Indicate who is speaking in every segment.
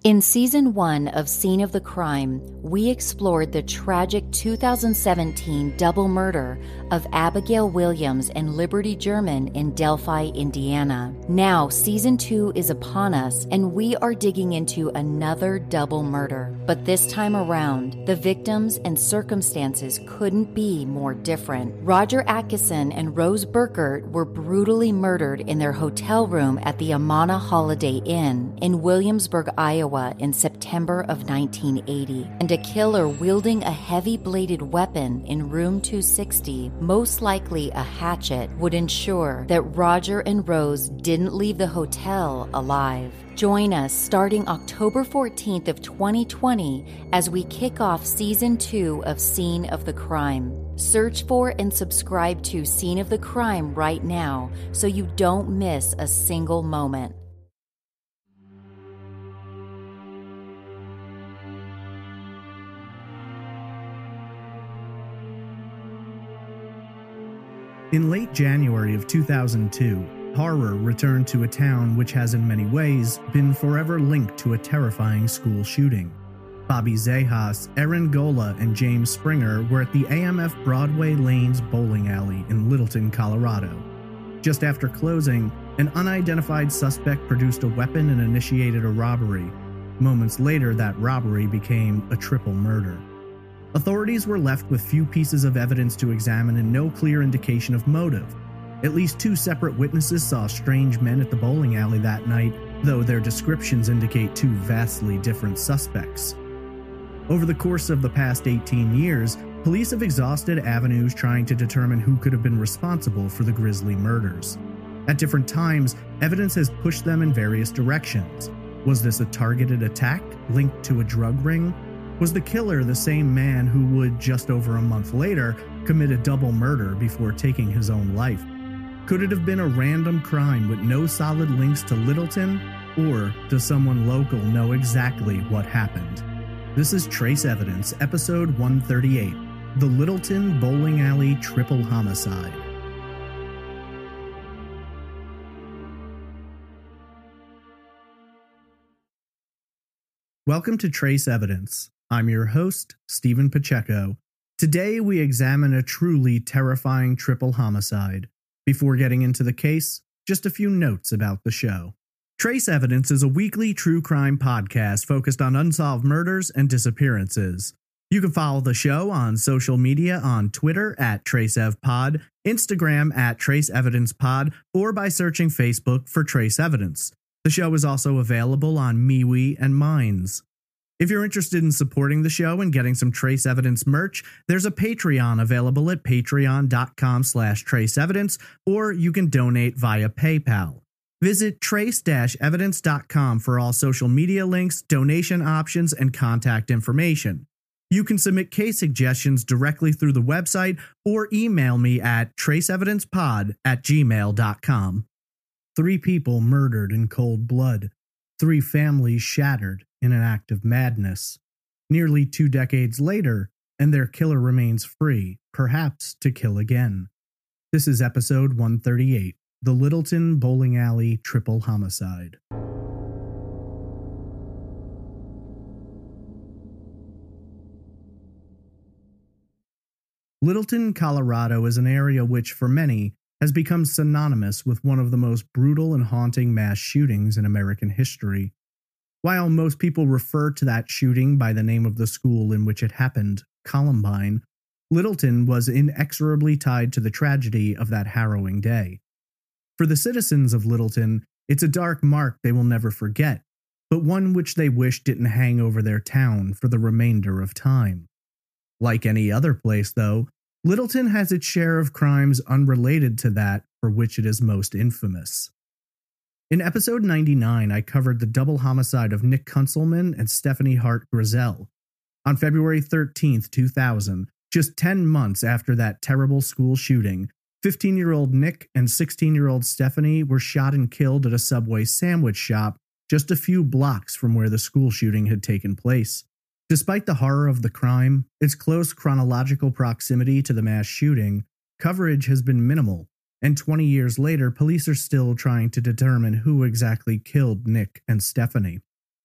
Speaker 1: In Season 1 of Scene of the Crime, we explored the tragic 2017 double murder of Abigail Williams and Liberty German in Delphi, Indiana. Now, Season 2 is upon us, and we are digging into another double murder. But this time around, the victims and circumstances couldn't be more different. Roger Atkinson and Rose Burkert were brutally murdered in their hotel room at the Amana Holiday Inn in Williamsburg, Iowa, in September of 1980, and a killer wielding a heavy-bladed weapon in room 260, most likely a hatchet, would ensure that Roger and Rose didn't leave the hotel alive. Join us starting October 14th of 2020 as we kick off Season 2 of Scene of the Crime. Search for and subscribe to Scene of the Crime right now so you don't miss a single moment.
Speaker 2: In late January of 2002, horror returned to a town which has in many ways been forever linked to a terrifying school shooting. Bobby Zahas, Erin Gola, and James Springer were at the AMF Broadway Lanes bowling alley in Littleton, Colorado. Just after closing, an unidentified suspect produced a weapon and initiated a robbery. Moments later, that robbery became a triple murder. Authorities were left with few pieces of evidence to examine and no clear indication of motive. At least 2 separate witnesses saw strange men at the bowling alley that night, though their descriptions indicate 2 vastly different suspects. Over the course of the past 18 years, police have exhausted avenues trying to determine who could have been responsible for the grisly murders. At different times, evidence has pushed them in various directions. Was this a targeted attack linked to a drug ring? Was the killer the same man who would, just over a month later, commit a double murder before taking his own life? Could it have been a random crime with no solid links to Littleton? Or does someone local know exactly what happened? This is Trace Evidence, Episode 138, The Littleton Bowling Alley Triple Homicide. Welcome to Trace Evidence. I'm your host, Stephen Pacheco. Today we examine a truly terrifying triple homicide. Before getting into the case, just a few notes about the show. Trace Evidence is a weekly true crime podcast focused on unsolved murders and disappearances. You can follow the show on social media on Twitter at TraceEvPod, Instagram at TraceEvidencePod, or by searching Facebook for Trace Evidence. The show is also available on MeWe and Minds. If you're interested in supporting the show and getting some Trace Evidence merch, there's a Patreon available at patreon.com/traceevidence, or you can donate via PayPal. Visit trace-evidence.com for all social media links, donation options, and contact information. You can submit case suggestions directly through the website or email me at traceevidencepod@gmail.com. 3 people murdered in cold blood. 3 families shattered in an act of madness. Nearly 2 decades later, and their killer remains free, perhaps to kill again. This is episode 138, The Littleton Bowling Alley Triple Homicide. Littleton, Colorado is an area which, for many, has become synonymous with one of the most brutal and haunting mass shootings in American history. While most people refer to that shooting by the name of the school in which it happened, Columbine, Littleton was inexorably tied to the tragedy of that harrowing day. For the citizens of Littleton, it's a dark mark they will never forget, but one which they wish didn't hang over their town for the remainder of time. Like any other place, though, Littleton has its share of crimes unrelated to that for which it is most infamous. In episode 99, I covered the double homicide of Nick Kunzelman and Stephanie Hart Grizzell. On February 13, 2000, just 10 months after that terrible school shooting, 15-year-old Nick and 16-year-old Stephanie were shot and killed at a Subway sandwich shop just a few blocks from where the school shooting had taken place. Despite the horror of the crime, its close chronological proximity to the mass shooting, coverage has been minimal, and 20 years later, police are still trying to determine who exactly killed Nick and Stephanie.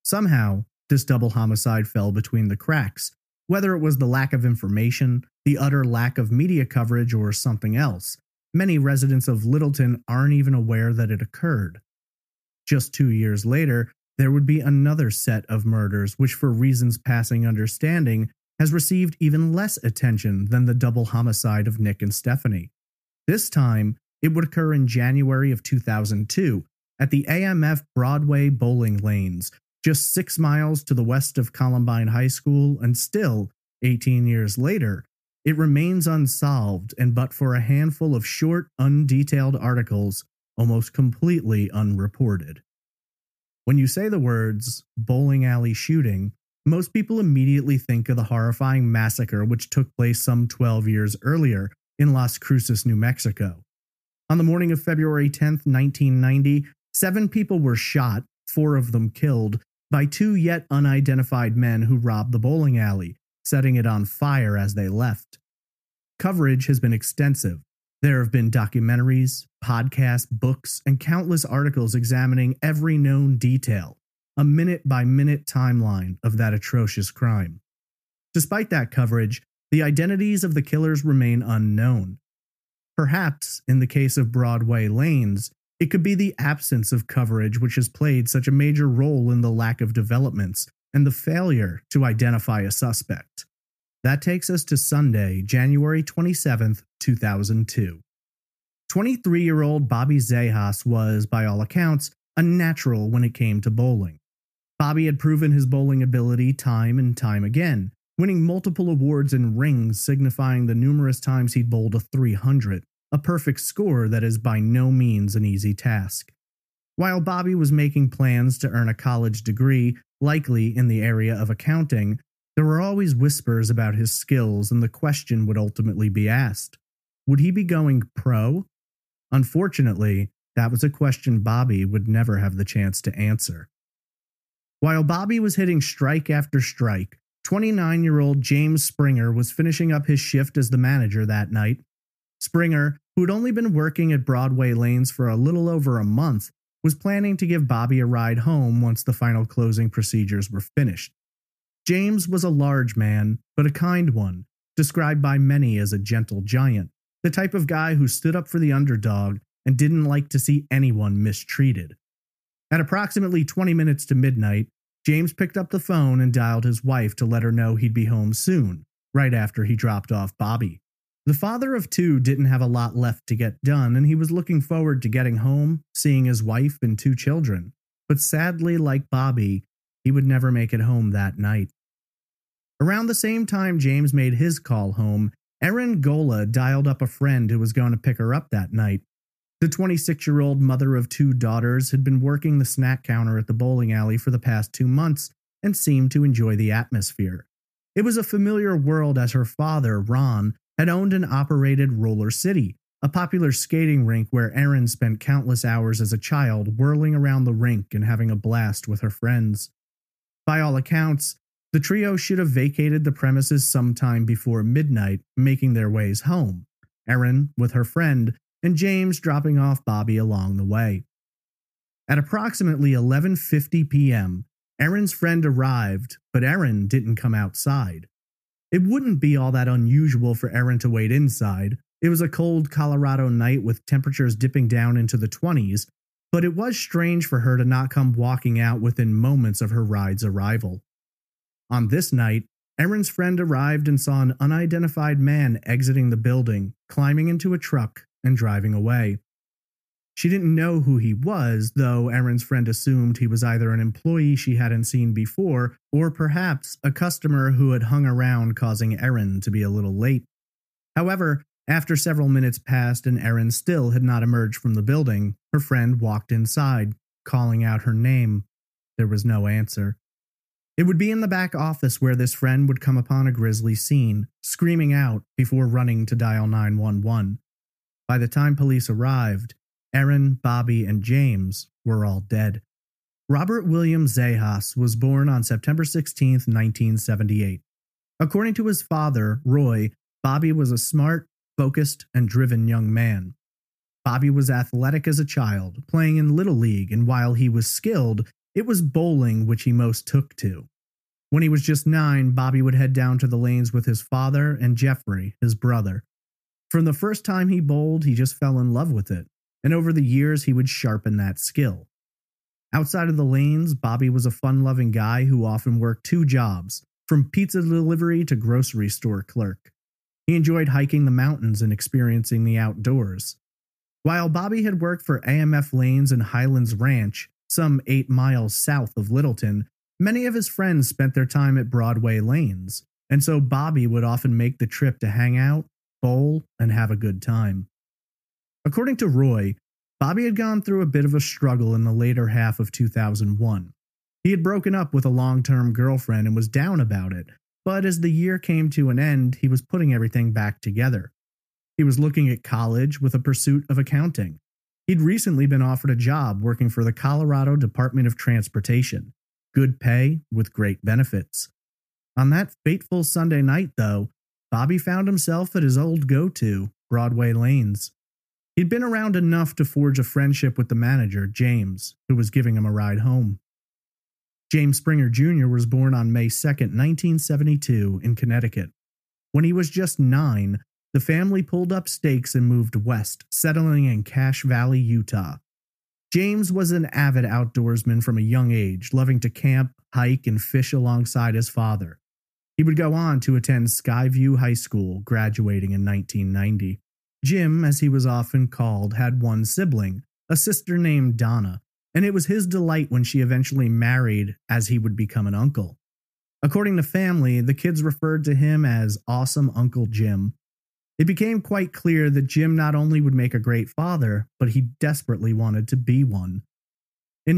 Speaker 2: Somehow, this double homicide fell between the cracks, whether it was the lack of information, the utter lack of media coverage, or something else. Many residents of Littleton aren't even aware that it occurred. Just 2 years later, there would be another set of murders which, for reasons passing understanding, has received even less attention than the double homicide of Nick and Stephanie. This time, it would occur in January of 2002 at the AMF Broadway bowling lanes, just 6 miles to the west of Columbine High School, and still, 18 years later, it remains unsolved and but for a handful of short, undetailed articles, almost completely unreported. When you say the words bowling alley shooting, most people immediately think of the horrifying massacre which took place some 12 years earlier in Las Cruces, New Mexico. On the morning of February 10, 1990, 7 people were shot, 4 of them killed, by 2 yet unidentified men who robbed the bowling alley, setting it on fire as they left. Coverage has been extensive. There have been documentaries, podcasts, books, and countless articles examining every known detail, a minute-by-minute timeline of that atrocious crime. Despite that coverage, the identities of the killers remain unknown. Perhaps, in the case of Broadway Lanes, it could be the absence of coverage which has played such a major role in the lack of developments and the failure to identify a suspect. That takes us to Sunday, January 27, 2002. 23-year-old Bobby Zahas was, by all accounts, a natural when it came to bowling. Bobby had proven his bowling ability time and time again, winning multiple awards and rings signifying the numerous times he'd bowled a 300, a perfect score that is by no means an easy task. While Bobby was making plans to earn a college degree, likely in the area of accounting, there were always whispers about his skills, and the question would ultimately be asked: would he be going pro? Unfortunately, that was a question Bobby would never have the chance to answer. While Bobby was hitting strike after strike, 29-year-old James Springer was finishing up his shift as the manager that night. Springer, who had only been working at Broadway Lanes for a little over a month, was planning to give Bobby a ride home once the final closing procedures were finished. James was a large man, but a kind one, described by many as a gentle giant, the type of guy who stood up for the underdog and didn't like to see anyone mistreated. At approximately 20 minutes to midnight, James picked up the phone and dialed his wife to let her know he'd be home soon, right after he dropped off Bobby. The father of 2 didn't have a lot left to get done, and he was looking forward to getting home, seeing his wife and 2 children. But sadly, like Bobby, he would never make it home that night. Around the same time James made his call home, Erin Gola dialed up a friend who was going to pick her up that night. The 26-year-old mother of 2 daughters had been working the snack counter at the bowling alley for the past 2 months and seemed to enjoy the atmosphere. It was a familiar world as her father, Ron, had owned and operated Roller City, a popular skating rink where Erin spent countless hours as a child whirling around the rink and having a blast with her friends. By all accounts, the trio should have vacated the premises sometime before midnight, making their ways home, Erin with her friend, and James dropping off Bobby along the way. At approximately 11:50 p.m., Erin's friend arrived, but Erin didn't come outside. It wouldn't be all that unusual for Erin to wait inside. It was a cold Colorado night with temperatures dipping down into the 20s, but it was strange for her to not come walking out within moments of her ride's arrival. On this night, Erin's friend arrived and saw an unidentified man exiting the building, climbing into a truck, and driving away. She didn't know who he was, though Erin's friend assumed he was either an employee she hadn't seen before, or perhaps a customer who had hung around, causing Erin to be a little late. However, after several minutes passed and Erin still had not emerged from the building, her friend walked inside, calling out her name. There was no answer. It would be in the back office where this friend would come upon a grisly scene, screaming out before running to dial 911. By the time police arrived, Erin, Bobby, and James were all dead. Robert William Zahas was born on September 16, 1978. According to his father, Roy, Bobby was a smart, focused, and driven young man. Bobby was athletic as a child, playing in Little League, and while he was skilled, It was bowling which he most took to. When he was just 9, Bobby would head down to the lanes with his father and Jeffrey, his brother. From the first time he bowled, he just fell in love with it, and over the years he would sharpen that skill. Outside of the lanes, Bobby was a fun-loving guy who often worked 2 jobs, from pizza delivery to grocery store clerk. He enjoyed hiking the mountains and experiencing the outdoors. While Bobby had worked for AMF Lanes and Highlands Ranch, some 8 miles south of Littleton, many of his friends spent their time at Broadway Lanes, and so Bobby would often make the trip to hang out, bowl, and have a good time. According to Roy, Bobby had gone through a bit of a struggle in the later half of 2001. He had broken up with a long-term girlfriend and was down about it, but as the year came to an end, he was putting everything back together. He was looking at college with a pursuit of accounting. He'd recently been offered a job working for the Colorado Department of Transportation. Good pay with great benefits. On that fateful Sunday night, though, Bobby found himself at his old go-to, Broadway Lanes. He'd been around enough to forge a friendship with the manager, James, who was giving him a ride home. James Springer Jr. was born on May 2, 1972, in Connecticut. When he was just 9, the family pulled up stakes and moved west, settling in Cache Valley, Utah. James was an avid outdoorsman from a young age, loving to camp, hike, and fish alongside his father. He would go on to attend Skyview High School, graduating in 1990. Jim, as he was often called, had one sibling, a sister named Donna, and it was his delight when she eventually married, as he would become an uncle. According to family, the kids referred to him as Awesome Uncle Jim. It became quite clear that Jim not only would make a great father, but he desperately wanted to be one. In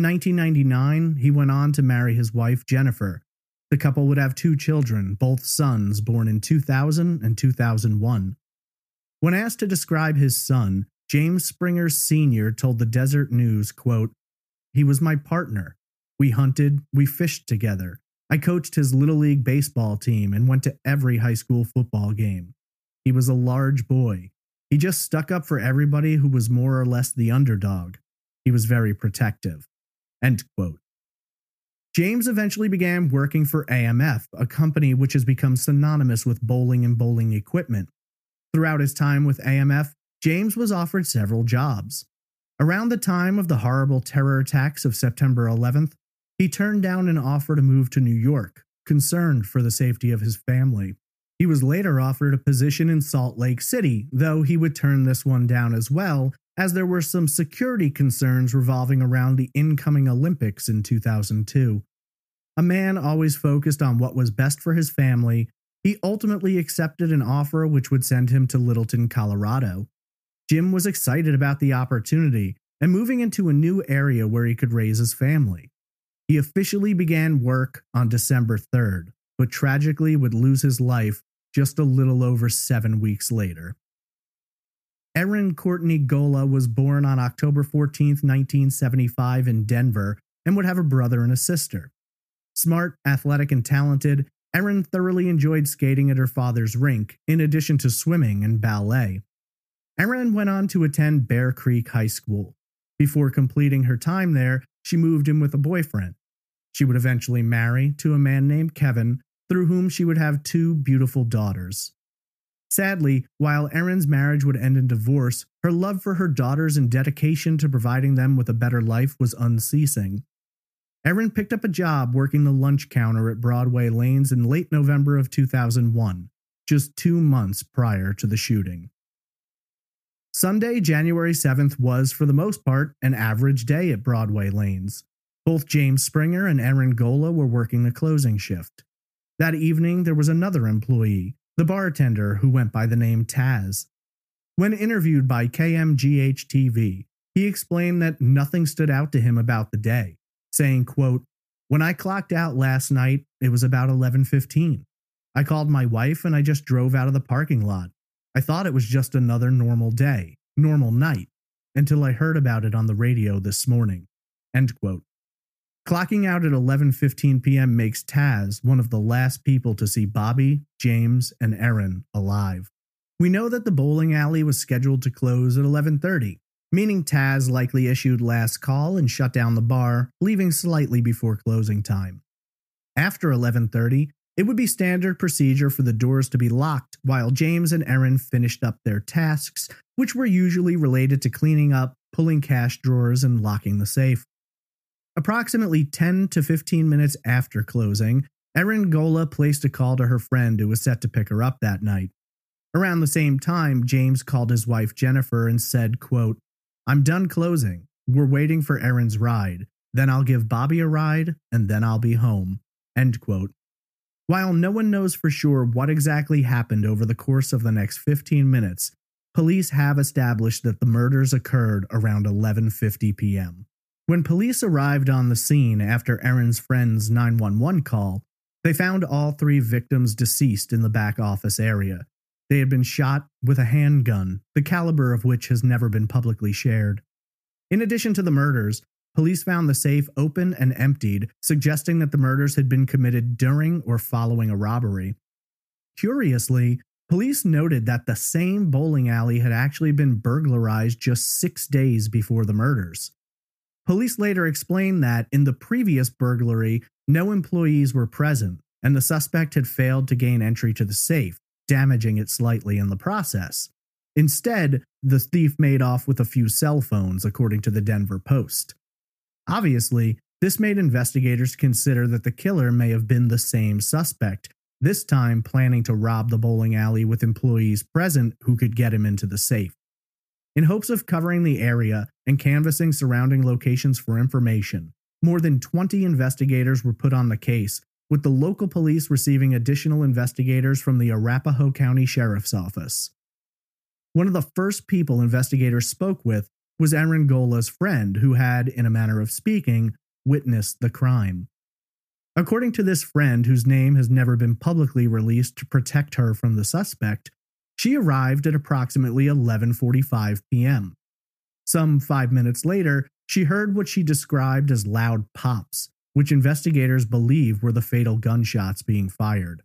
Speaker 2: 1999, he went on to marry his wife, Jennifer. The couple would have 2 children, both sons born in 2000 and 2001. When asked to describe his son, James Springer Sr. told the Desert News, quote, "He was my partner. We hunted, we fished together. I coached his Little League baseball team and went to every high school football game. He was a large boy. He just stuck up for everybody who was more or less the underdog. He was very protective." End quote. James eventually began working for AMF, a company which has become synonymous with bowling and bowling equipment. Throughout his time with AMF, James was offered several jobs. Around the time of the horrible terror attacks of September 11th, he turned down an offer to move to New York, concerned for the safety of his family. He was later offered a position in Salt Lake City, though he would turn this one down as well, as there were some security concerns revolving around the incoming Olympics in 2002. A man always focused on what was best for his family, he ultimately accepted an offer which would send him to Littleton, Colorado. Jim was excited about the opportunity and moving into a new area where he could raise his family. He officially began work on December 3rd, but tragically would lose his life just a little over 7 weeks later. Erin Courtney Gola was born on October 14, 1975 in Denver and would have a brother and a sister. Smart, athletic, and talented, Erin thoroughly enjoyed skating at her father's rink, in addition to swimming and ballet. Erin went on to attend Bear Creek High School. Before completing her time there, she moved in with a boyfriend. She would eventually marry to a man named Kevin, through whom she would have 2 beautiful daughters. Sadly, while Erin's marriage would end in divorce, her love for her daughters and dedication to providing them with a better life was unceasing. Erin picked up a job working the lunch counter at Broadway Lanes in late November of 2001, just 2 months prior to the shooting. Sunday, January 7th was, for the most part, an average day at Broadway Lanes. Both James Springer and Erin Gola were working the closing shift. That evening, there was another employee, the bartender who went by the name Taz. When interviewed by KMGH-TV, he explained that nothing stood out to him about the day, saying, quote, "When I clocked out last night, it was about 11:15. I called my wife and I just drove out of the parking lot. I thought it was just another normal day, normal night, until I heard about it on the radio this morning." End quote. Clocking out at 11:15 p.m. makes Taz one of the last people to see Bobby, James, and Erin alive. We know that the bowling alley was scheduled to close at 11:30, meaning Taz likely issued last call and shut down the bar, leaving slightly before closing time. After 11:30, it would be standard procedure for the doors to be locked while James and Erin finished up their tasks, which were usually related to cleaning up, pulling cash drawers, and locking the safe. Approximately 10 to 15 minutes after closing, Erin Gola placed a call to her friend who was set to pick her up that night. Around the same time, James called his wife Jennifer and said, quote, "I'm done closing. We're waiting for Erin's ride. Then I'll give Bobby a ride, and then I'll be home." End quote. While no one knows for sure what exactly happened over the course of the next 15 minutes, police have established that the murders occurred around 11:50 p.m. When police arrived on the scene after Erin's friend's 911 call, they found all three victims deceased in the back office area. They had been shot with a handgun, the caliber of which has never been publicly shared. In addition to the murders, police found the safe open and emptied, suggesting that the murders had been committed during or following a robbery. Curiously, police noted that the same bowling alley had actually been burglarized just 6 days before the murders. Police later explained that in the previous burglary, no employees were present, and the suspect had failed to gain entry to the safe, damaging it slightly in the process. Instead, the thief made off with a few cell phones, according to the Denver Post. Obviously, this made investigators consider that the killer may have been the same suspect, this time planning to rob the bowling alley with employees present who could get him into the safe. In hopes of covering the area and canvassing surrounding locations for information, more than 20 investigators were put on the case, with the local police receiving additional investigators from the Arapahoe County Sheriff's Office. One of the first people investigators spoke with was Erin Gola's friend, who had, in a manner of speaking, witnessed the crime. According to this friend, whose name has never been publicly released to protect her from the suspect, she arrived at approximately 11:45 p.m. Some 5 minutes later, she heard what she described as loud pops, which investigators believe were the fatal gunshots being fired.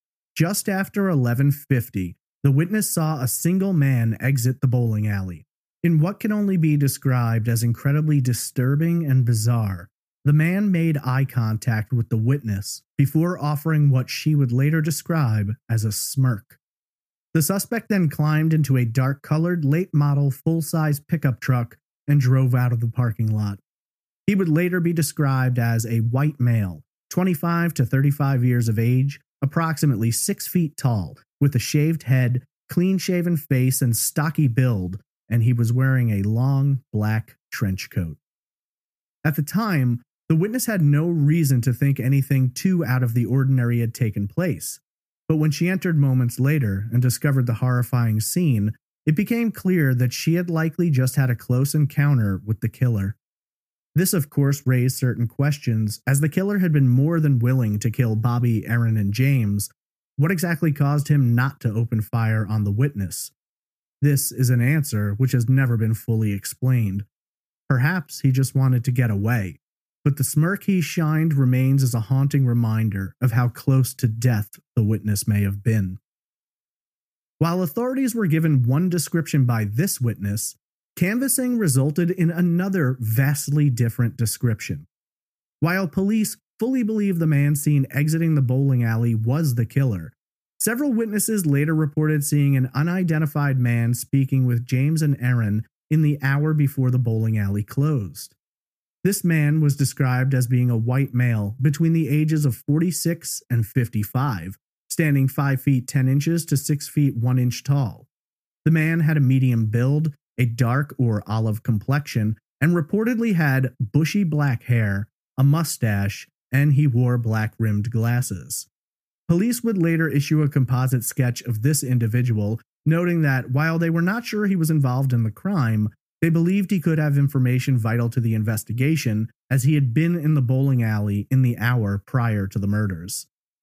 Speaker 2: Just after 11:50, the witness saw a single man exit the bowling alley. In what can only be described as incredibly disturbing and bizarre, the man made eye contact with the witness before offering what she would later describe as a smirk. The suspect then climbed into a dark-colored, late-model, full-size pickup truck and drove out of the parking lot. He would later be described as a white male, 25 to 35 years of age, approximately 6 feet tall, with a shaved head, clean-shaven face, and stocky build, and he was wearing a long, black trench coat. At the time, the witness had no reason to think anything too out of the ordinary had taken place. But when she entered moments later and discovered the horrifying scene, it became clear that she had likely just had a close encounter with the killer. This, of course, raised certain questions, as the killer had been more than willing to kill Bobby, Erin, and James. What exactly caused him not to open fire on the witness? This is an answer which has never been fully explained. Perhaps he just wanted to get away, but the smirk he shined remains as a haunting reminder of how close to death the witness may have been. While authorities were given one description by this witness, canvassing resulted in another vastly different description. While police fully believe the man seen exiting the bowling alley was the killer, several witnesses later reported seeing an unidentified man speaking with James and Erin in the hour before the bowling alley closed. This man was described as being a white male between the ages of 46 and 55, standing 5 feet 10 inches to 6 feet 1 inch tall. The man had a medium build, a dark or olive complexion, and reportedly had bushy black hair, a mustache, and he wore black-rimmed glasses. Police would later issue a composite sketch of this individual, noting that while they were not sure he was involved in the crime, they believed he could have information vital to the investigation, as he had been in the bowling alley in the hour prior to the murders.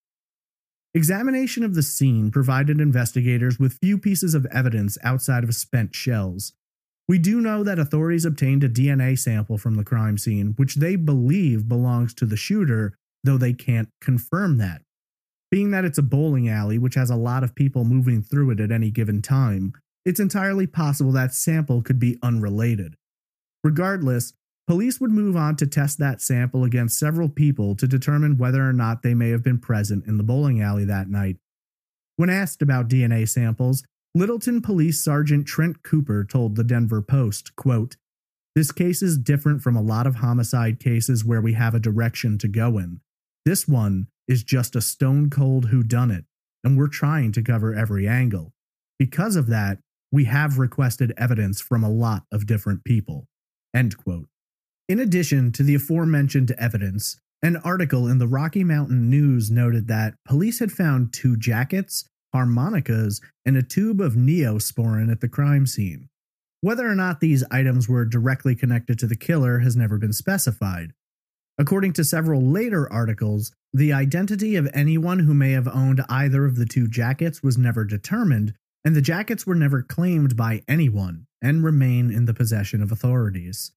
Speaker 2: Examination of the scene provided investigators with few pieces of evidence outside of spent shells. We do know that authorities obtained a DNA sample from the crime scene, which they believe belongs to the shooter, though they can't confirm that. Being that it's a bowling alley, which has a lot of people moving through it at any given time, it's entirely possible that sample could be unrelated. Regardless, police would move on to test that sample against several people to determine whether or not they may have been present in the bowling alley that night. When asked about DNA samples, Littleton Police Sergeant Trent Cooper told the Denver Post, quote, "This case is different from a lot of homicide cases where we have a direction to go in. This one is just a stone-cold whodunit, and we're trying to cover every angle. Because of that, we have requested evidence from a lot of different people." End quote. In addition to the aforementioned evidence, an article in the Rocky Mountain News noted that police had found 2 jackets, harmonicas, and a tube of Neosporin at the crime scene. Whether or not these items were directly connected to the killer has never been specified. According to several later articles, the identity of anyone who may have owned either of the 2 jackets was never determined, and the jackets were never claimed by anyone and remain in the possession of authorities.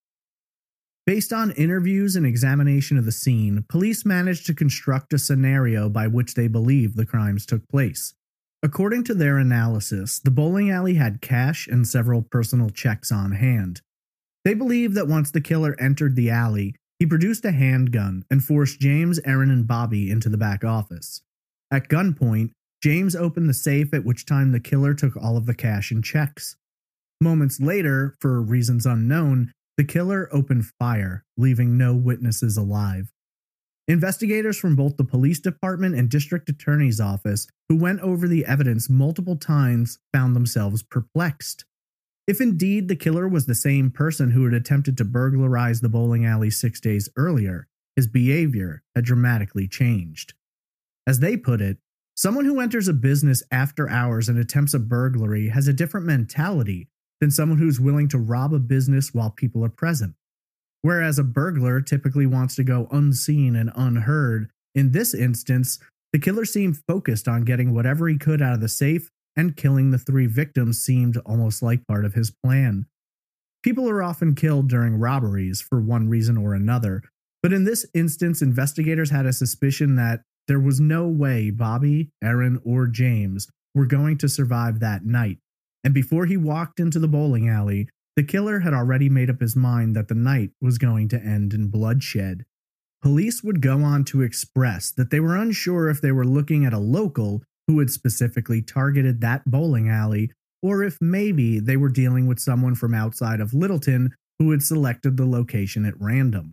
Speaker 2: Based on interviews and examination of the scene, police managed to construct a scenario by which they believe the crimes took place. According to their analysis, the bowling alley had cash and several personal checks on hand. They believe that once the killer entered the alley, he produced a handgun and forced James, Erin, and Bobby into the back office. At gunpoint, James opened the safe, at which time the killer took all of the cash and checks. Moments later, for reasons unknown, the killer opened fire, leaving no witnesses alive. Investigators from both the police department and district attorney's office, who went over the evidence multiple times, found themselves perplexed. If indeed the killer was the same person who had attempted to burglarize the bowling alley 6 days earlier, his behavior had dramatically changed. As they put it, someone who enters a business after hours and attempts a burglary has a different mentality than someone who's willing to rob a business while people are present. Whereas a burglar typically wants to go unseen and unheard, in this instance, the killer seemed focused on getting whatever he could out of the safe, and killing the 3 victims seemed almost like part of his plan. People are often killed during robberies for one reason or another, but in this instance, investigators had a suspicion that there was no way Bobby, Erin, or James were going to survive that night, and before he walked into the bowling alley, the killer had already made up his mind that the night was going to end in bloodshed. Police would go on to express that they were unsure if they were looking at a local who had specifically targeted that bowling alley, or if maybe they were dealing with someone from outside of Littleton who had selected the location at random.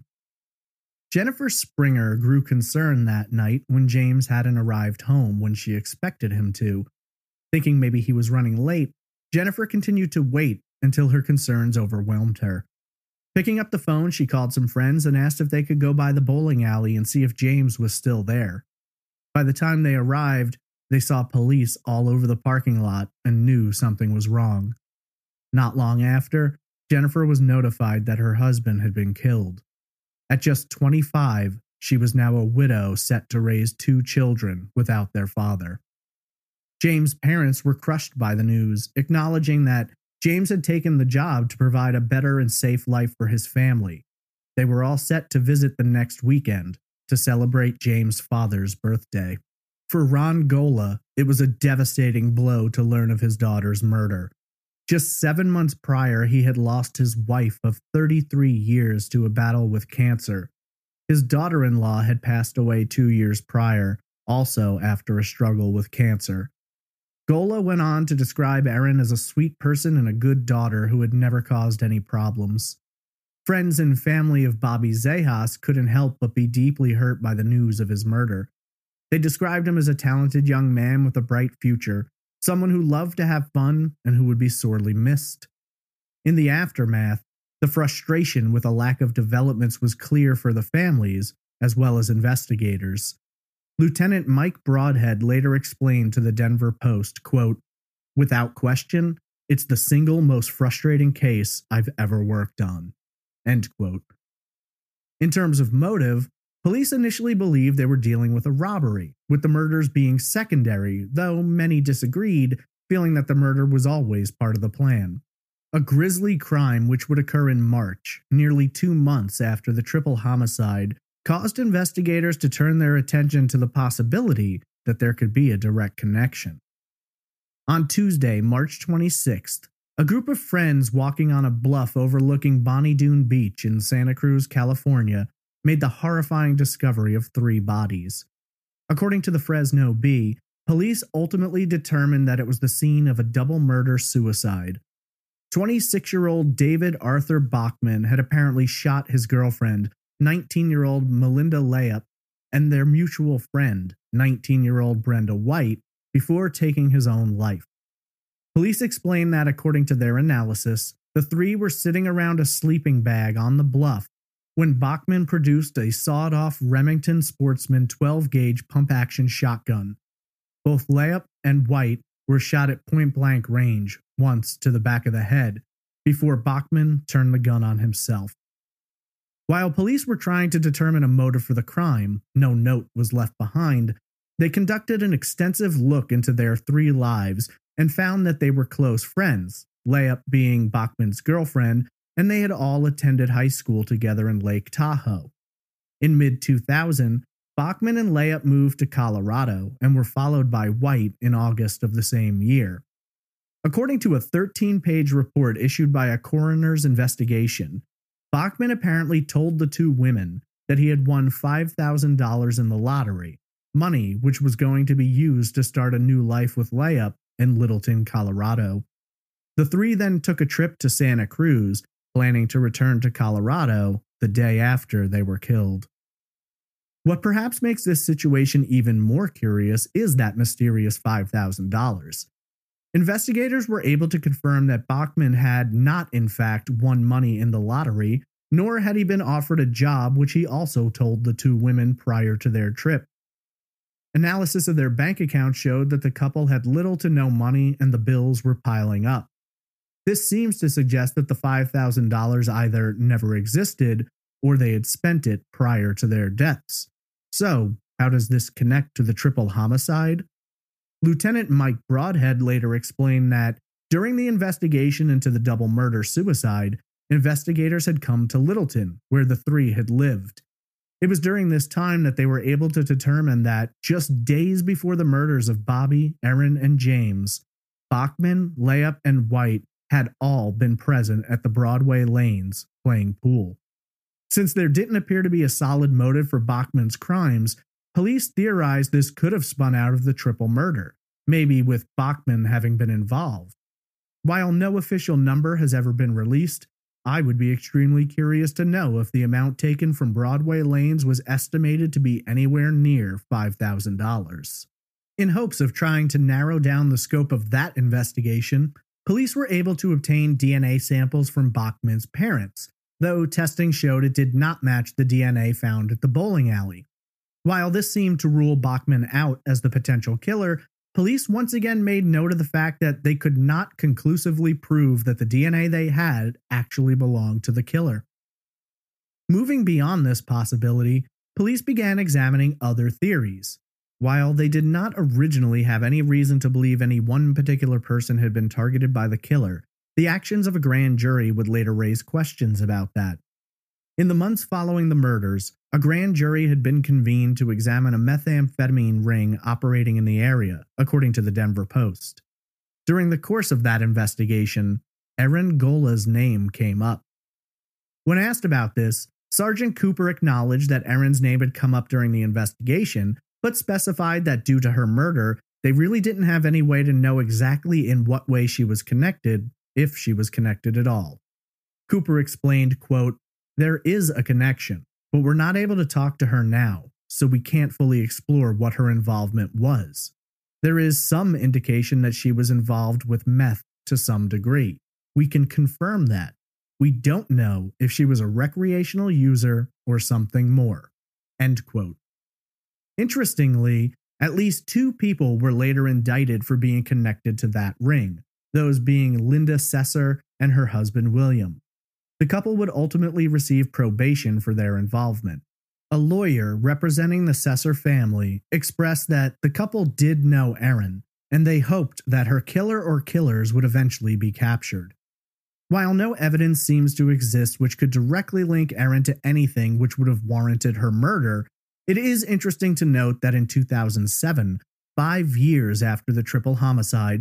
Speaker 2: Jennifer Springer grew concerned that night when James hadn't arrived home when she expected him to. Thinking maybe he was running late, Jennifer continued to wait until her concerns overwhelmed her. Picking up the phone, she called some friends and asked if they could go by the bowling alley and see if James was still there. By the time they arrived, they saw police all over the parking lot and knew something was wrong. Not long after, Jennifer was notified that her husband had been killed. At just 25, she was now a widow set to raise 2 children without their father. James' parents were crushed by the news, acknowledging that James had taken the job to provide a better and safe life for his family. They were all set to visit the next weekend to celebrate James' father's birthday. For Ron Gola, it was a devastating blow to learn of his daughter's murder. Just 7 months prior, he had lost his wife of 33 years to a battle with cancer. His daughter-in-law had passed away 2 years prior, also after a struggle with cancer. Gola went on to describe Erin as a sweet person and a good daughter who had never caused any problems. Friends and family of Bobby Zahas couldn't help but be deeply hurt by the news of his murder. They described him as a talented young man with a bright future, someone who loved to have fun and who would be sorely missed. In the aftermath, the frustration with a lack of developments was clear for the families as well as investigators. Lieutenant Mike Broadhead later explained to the Denver Post, quote, "Without question, it's the single most frustrating case I've ever worked on." End quote. In terms of motive, police initially believed they were dealing with a robbery, with the murders being secondary, though many disagreed, feeling that the murder was always part of the plan. A grisly crime which would occur in March, nearly 2 months after the triple homicide, caused investigators to turn their attention to the possibility that there could be a direct connection. On Tuesday, March 26th, a group of friends walking on a bluff overlooking Bonnie Doon Beach in Santa Cruz, California, made the horrifying discovery of 3 bodies. According to the Fresno Bee, police ultimately determined that it was the scene of a double murder-suicide. 26-year-old David Arthur Bachman had apparently shot his girlfriend, 19-year-old Melinda Layup, and their mutual friend, 19-year-old Brenda White, before taking his own life. Police explained that, according to their analysis, the 3 were sitting around a sleeping bag on the bluff when Bachman produced a sawed-off Remington Sportsman 12-gauge pump-action shotgun. Both Layup and White were shot at point-blank range, once to the back of the head, before Bachman turned the gun on himself. While police were trying to determine a motive for the crime, no note was left behind. They conducted an extensive look into their 3 lives and found that they were close friends, Layup being Bachman's girlfriend, and they had all attended high school together in Lake Tahoe. In mid-2000, Bachman and Layup moved to Colorado and were followed by White in August of the same year. According to a 13-page report issued by a coroner's investigation, Bachman apparently told the 2 women that he had won $5,000 in the lottery, money which was going to be used to start a new life with Layup in Littleton, Colorado. The 3 then took a trip to Santa Cruz, planning to return to Colorado the day after they were killed. What perhaps makes this situation even more curious is that mysterious $5,000. Investigators were able to confirm that Bachman had not in fact won money in the lottery, nor had he been offered a job, which he also told the 2 women prior to their trip. Analysis of their bank account showed that the couple had little to no money and the bills were piling up. This seems to suggest that the $5,000 either never existed or they had spent it prior to their deaths. So, how does this connect to the triple homicide? Lieutenant Mike Broadhead later explained that during the investigation into the double murder-suicide, investigators had come to Littleton, where the 3 had lived. It was during this time that they were able to determine that, just days before the murders of Bobby, Erin, and James, Bachman, Layup, and White had all been present at the Broadway lanes playing pool. Since there didn't appear to be a solid motive for Bachman's crimes, police theorized this could have spun out of the triple murder, maybe with Bachman having been involved. While no official number has ever been released, I would be extremely curious to know if the amount taken from Broadway lanes was estimated to be anywhere near $5,000. In hopes of trying to narrow down the scope of that investigation, police were able to obtain DNA samples from Bachman's parents, though testing showed it did not match the DNA found at the bowling alley. While this seemed to rule Bachman out as the potential killer, police once again made note of the fact that they could not conclusively prove that the DNA they had actually belonged to the killer. Moving beyond this possibility, police began examining other theories. While they did not originally have any reason to believe any one particular person had been targeted by the killer, the actions of a grand jury would later raise questions about that. In the months following the murders, a grand jury had been convened to examine a methamphetamine ring operating in the area, according to the Denver Post. During the course of that investigation, Erin Gola's name came up. When asked about this, Sergeant Cooper acknowledged that Erin's name had come up during the investigation, but specified that due to her murder, they really didn't have any way to know exactly in what way she was connected, if she was connected at all. Cooper explained, quote, "There is a connection, but we're not able to talk to her now, so we can't fully explore what her involvement was. There is some indication that she was involved with meth to some degree. We can confirm that. We don't know if she was a recreational user or something more." End quote. Interestingly, at least 2 people were later indicted for being connected to that ring, those being Linda Sesser and her husband William. The couple would ultimately receive probation for their involvement. A lawyer representing the Sesser family expressed that the couple did know Erin, and they hoped that her killer or killers would eventually be captured. While no evidence seems to exist which could directly link Erin to anything which would have warranted her murder, it is interesting to note that in 2007, 5 years after the triple homicide,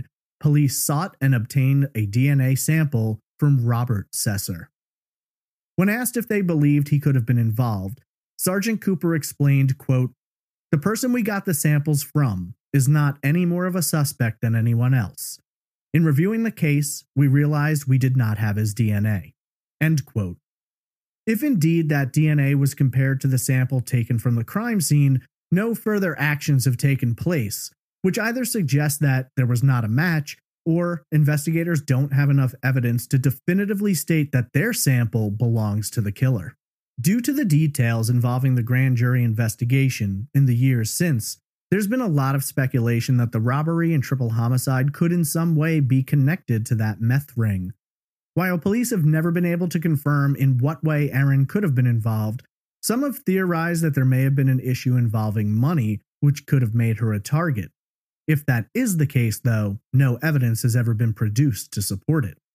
Speaker 2: police sought and obtained a DNA sample from Robert Sesser. When asked if they believed he could have been involved, Sergeant Cooper explained, quote, "The person we got the samples from is not any more of a suspect than anyone else. In reviewing the case, we realized we did not have his DNA." End quote. If indeed that DNA was compared to the sample taken from the crime scene, no further actions have taken place, which either suggests that there was not a match or investigators don't have enough evidence to definitively state that their sample belongs to the killer. Due to the details involving the grand jury investigation in the years since, there's been a lot of speculation that the robbery and triple homicide could in some way be connected to that meth ring. While police have never been able to confirm in what way Erin could have been involved, some have theorized that there may have been an issue involving money, which could have made her a target. If that is the case, though, no evidence has ever been produced to support it.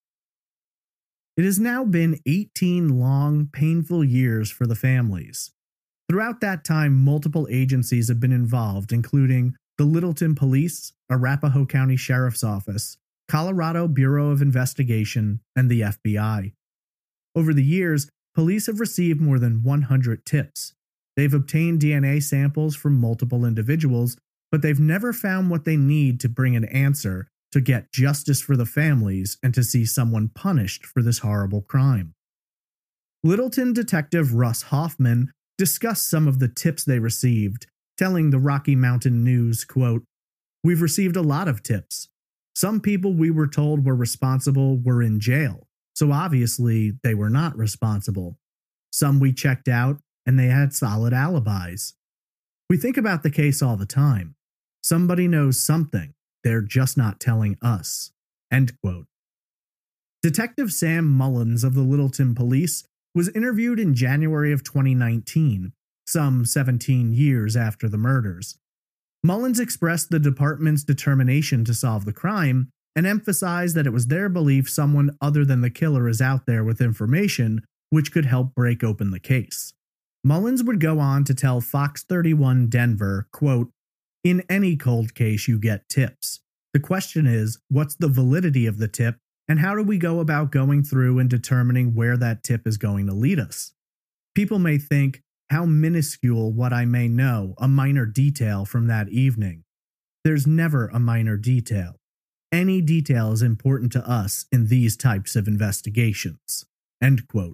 Speaker 2: It has now been 18 long, painful years for the families. Throughout that time, multiple agencies have been involved, including the Littleton Police, Arapahoe County Sheriff's Office, Colorado Bureau of Investigation, and the FBI. Over the years, police have received more than 100 tips. They've obtained DNA samples from multiple individuals, but they've never found what they need to bring an answer to get justice for the families and to see someone punished for this horrible crime. Littleton Detective Russ Hoffman discussed some of the tips they received, telling the Rocky Mountain News, quote, "We've received a lot of tips. Some people we were told were responsible were in jail, so obviously they were not responsible. Some we checked out and they had solid alibis. We think about the case all the time. Somebody knows something. They're just not telling us." End quote. Detective Sam Mullins of the Littleton Police was interviewed in January of 2019, some 17 years after the murders. Mullins expressed the department's determination to solve the crime and emphasized that it was their belief someone other than the killer is out there with information which could help break open the case. Mullins would go on to tell Fox 31 Denver, quote, "In any cold case you get tips. The question is, what's the validity of the tip and how do we go about going through and determining where that tip is going to lead us? People may think, how minuscule what I may know, a minor detail from that evening. There's never a minor detail. Any detail is important to us in these types of investigations." End quote.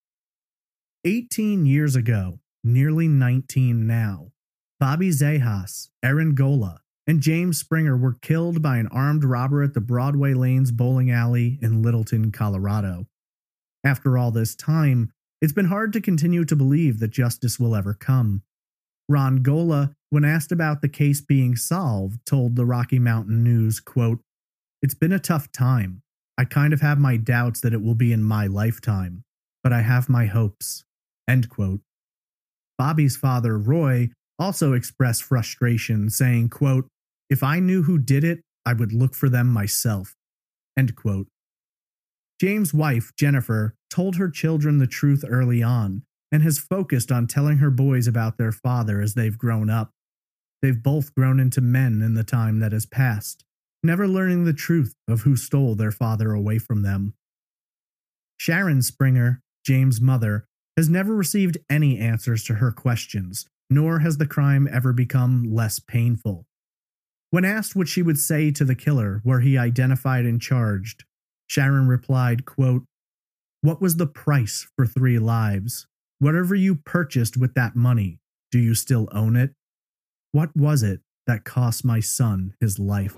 Speaker 2: 18 years ago, nearly 19 now, Bobby Zahas, Erin Gola, and James Springer were killed by an armed robber at the Broadway Lanes bowling alley in Littleton, Colorado. After all this time, it's been hard to continue to believe that justice will ever come. Ron Gola, when asked about the case being solved, told the Rocky Mountain News, quote, "It's been a tough time. I kind of have my doubts that it will be in my lifetime, but I have my hopes." End quote. Bobby's father, Roy, also expressed frustration, saying, quote, "If I knew who did it, I would look for them myself." End quote. James' wife, Jennifer, told her children the truth early on and has focused on telling her boys about their father as they've grown up. They've both grown into men in the time that has passed, never learning the truth of who stole their father away from them. Sharon Springer, James' mother, has never received any answers to her questions, nor has the crime ever become less painful. When asked what she would say to the killer, were he identified and charged, Sharon replied, quote, "What was the price for 3 lives? Whatever you purchased with that money, do you still own it? What was it that cost my son his life?"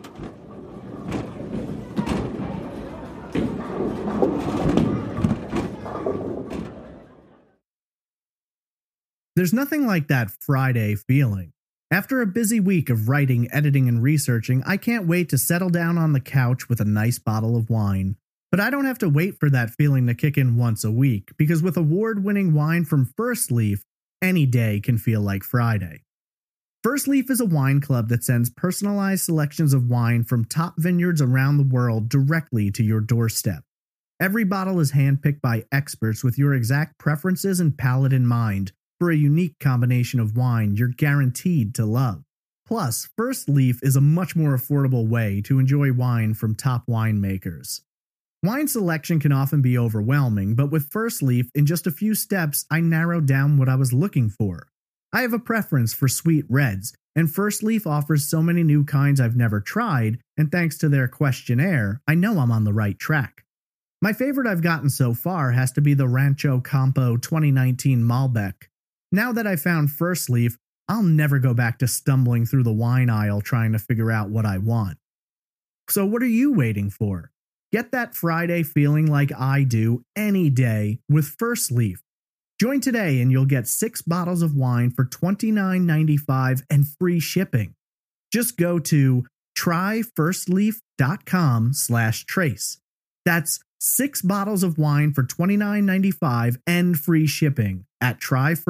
Speaker 2: There's nothing like that Friday feeling. After a busy week of writing, editing, and researching, I can't wait to settle down on the couch with a nice bottle of wine. But I don't have to wait for that feeling to kick in once a week, because with award-winning wine from First Leaf, any day can feel like Friday. First Leaf is a wine club that sends personalized selections of wine from top vineyards around the world directly to your doorstep. Every bottle is handpicked by experts with your exact preferences and palate in mind, for a unique combination of wine you're guaranteed to love. Plus, First Leaf is a much more affordable way to enjoy wine from top winemakers. Wine selection can often be overwhelming, but with First Leaf, in just a few steps, I narrowed down what I was looking for. I have a preference for sweet reds, and First Leaf offers so many new kinds I've never tried, and thanks to their questionnaire, I know I'm on the right track. My favorite I've gotten so far has to be the Rancho Campo 2019 Malbec. Now that I've found First Leaf, I'll never go back to stumbling through the wine aisle trying to figure out what I want. So what are you waiting for? Get that Friday feeling like I do any day with First Leaf. Join today and you'll get 6 bottles of wine for $29.95 and free shipping. Just go to tryfirstleaf.com/trace. That's 6 bottles of wine for $29.95 and free shipping at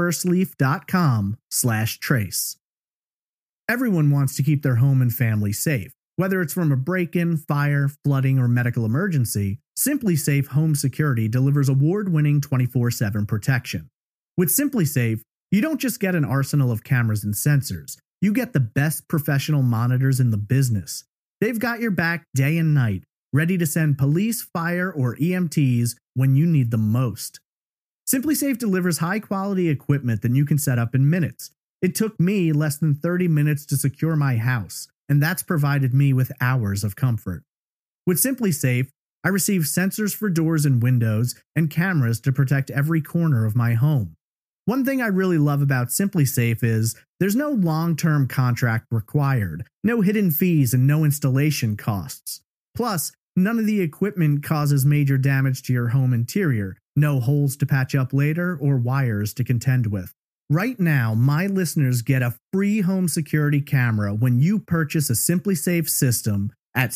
Speaker 2: tryfirstleaf.com/trace. Everyone wants to keep their home and family safe. Whether it's from a break-in, fire, flooding, or medical emergency, SimpliSafe Home Security delivers award-winning 24/7 protection. With SimpliSafe, you don't just get an arsenal of cameras and sensors, you get the best professional monitors in the business. They've got your back day and night, ready to send police, fire, or EMTs when you need them most. SimpliSafe delivers high-quality equipment that you can set up in minutes. It took me less than 30 minutes to secure my house, and that's provided me with hours of comfort. With SimpliSafe, I receive sensors for doors and windows and cameras to protect every corner of my home. One thing I really love about SimpliSafe is there's no long-term contract required, no hidden fees, and no installation costs. Plus, none of the equipment causes major damage to your home interior, no holes to patch up later or wires to contend with. Right now, my listeners get a free home security camera when you purchase a SimpliSafe system at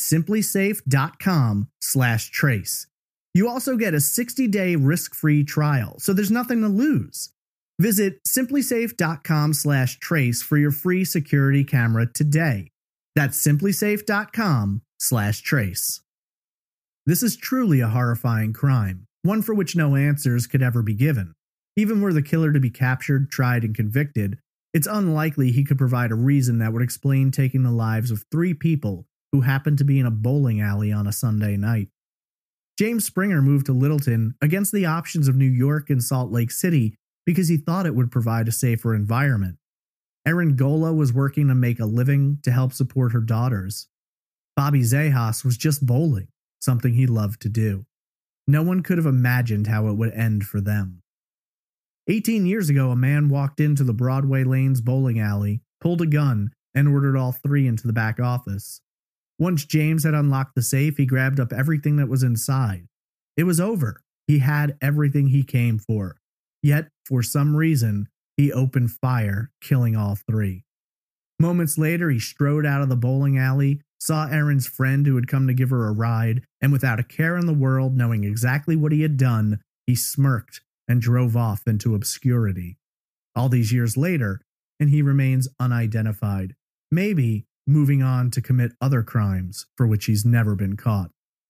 Speaker 2: simplisafe.com/trace. You also get a 60-day risk-free trial, so there's nothing to lose. Visit simplisafe.com/trace for your free security camera today. That's simplisafe.com/trace. This is truly a horrifying crime, one for which no answers could ever be given. Even were the killer to be captured, tried, and convicted, it's unlikely he could provide a reason that would explain taking the lives of 3 people who happened to be in a bowling alley on a Sunday night. James Springer moved to Littleton against the options of New York and Salt Lake City because he thought it would provide a safer environment. Erin Gola was working to make a living to help support her daughters. Bobby Zahas was just bowling, something he loved to do. No one could have imagined how it would end for them. 18 years ago, a man walked into the Broadway Lanes bowling alley, pulled a gun, and ordered all 3 into the back office. Once James had unlocked the safe, he grabbed up everything that was inside. It was over. He had everything he came for. Yet, for some reason, he opened fire, killing all 3. Moments later, he strode out of the bowling alley, saw Erin's friend who had come to give her a ride, and without a care in the world, knowing exactly what he had done, he smirked and drove off into obscurity. All these years later, and he remains unidentified, maybe moving on to commit other crimes for which he's never been caught.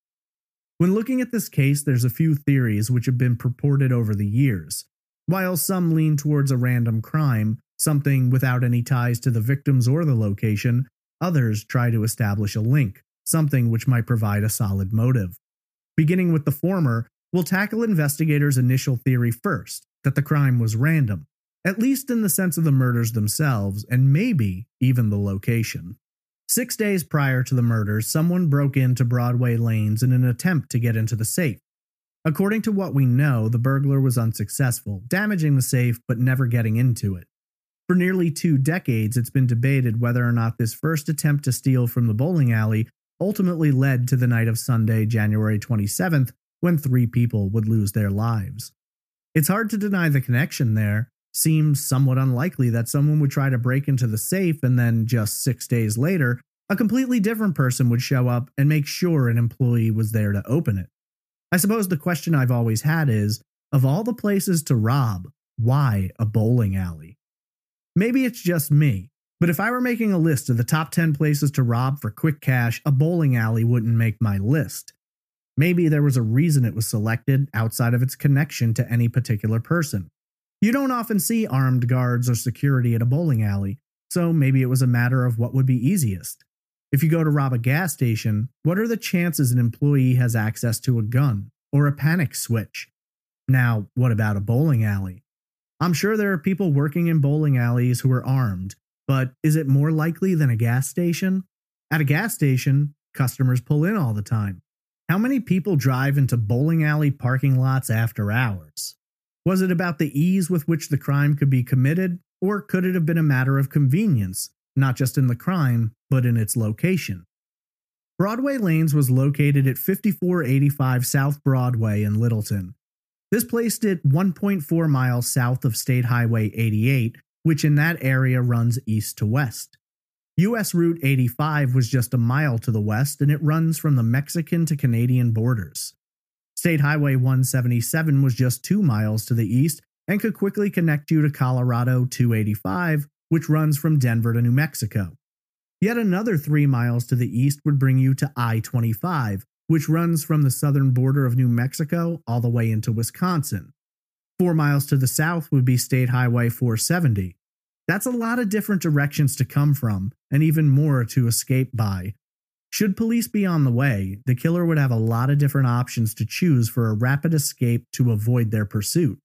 Speaker 2: When looking at this case, there's a few theories which have been purported over the years. While some lean towards a random crime, something without any ties to the victims or the location, others try to establish a link, something which might provide a solid motive. Beginning with the former, we'll tackle investigators' initial theory first, that the crime was random, at least in the sense of the murders themselves, and maybe even the location. 6 days prior to the murders, someone broke into Broadway Lanes in an attempt to get into the safe. According to what we know, the burglar was unsuccessful, damaging the safe but never getting into it. For nearly 2 decades, it's been debated whether or not this first attempt to steal from the bowling alley ultimately led to the night of Sunday, January 27th, when 3 people would lose their lives. It's hard to deny the connection there. Seems somewhat unlikely that someone would try to break into the safe and then just 6 days later, a completely different person would show up and make sure an employee was there to open it. I suppose the question I've always had is, of all the places to rob, why a bowling alley? Maybe it's just me, but if I were making a list of the top 10 places to rob for quick cash, a bowling alley wouldn't make my list. Maybe there was a reason it was selected outside of its connection to any particular person. You don't often see armed guards or security at a bowling alley, so maybe it was a matter of what would be easiest. If you go to rob a gas station, what are the chances an employee has access to a gun or a panic switch? Now, what about a bowling alley? I'm sure there are people working in bowling alleys who are armed, but is it more likely than a gas station? At a gas station, customers pull in all the time. How many people drive into bowling alley parking lots after hours? Was it about the ease with which the crime could be committed, or could it have been a matter of convenience, not just in the crime, but in its location? Broadway Lanes was located at 5485 South Broadway in Littleton. This placed it 1.4 miles south of State Highway 88, which in that area runs east to west. US Route 85 was just a mile to the west, and it runs from the Mexican to Canadian borders. State Highway 177 was just 2 miles to the east and could quickly connect you to Colorado 285, which runs from Denver to New Mexico. Yet another 3 miles to the east would bring you to I-25, which runs from the southern border of New Mexico all the way into Wisconsin. 4 miles to the south would be State Highway 470. That's a lot of different directions to come from, and even more to escape by. Should police be on the way, the killer would have a lot of different options to choose for a rapid escape to avoid their pursuit.